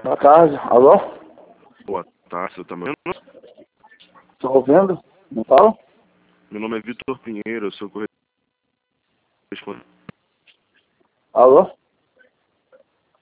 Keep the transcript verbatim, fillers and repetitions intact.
Boa tarde. Alô? Boa tarde, você tá me ouvindo? Tô ouvindo? Não fala? Meu nome é Vitor Pinheiro, eu sou correspondente. Alô?